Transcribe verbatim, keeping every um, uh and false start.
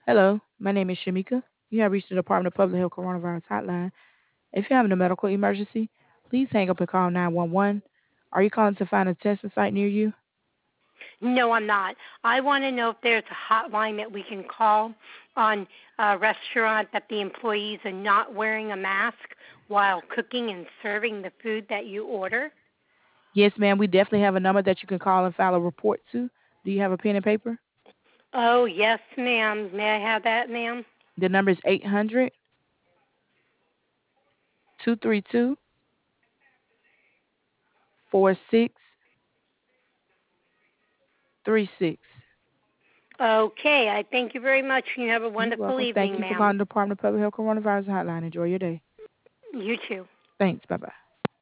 Hello, my name is Shamika. You have reached the Department of Public Health Coronavirus Hotline. If you're having a medical emergency, please hang up and call nine one one. Are you calling to find a testing site near you? No, I'm not. I want to know if there's a hotline that we can call on a restaurant that the employees are not wearing a mask while cooking and serving the food that you order. Yes, ma'am. We definitely have a number that you can call and file a report to. Do you have a pen and paper? Oh, yes, ma'am. May I have that, ma'am? The number is eight hundred, two three two, four six three six. Okay, I thank you very much. You have a You're wonderful welcome. Thank evening, you for ma'am. calling the Department of Public Health Coronavirus Hotline. Enjoy your day. You too. Thanks. Bye bye.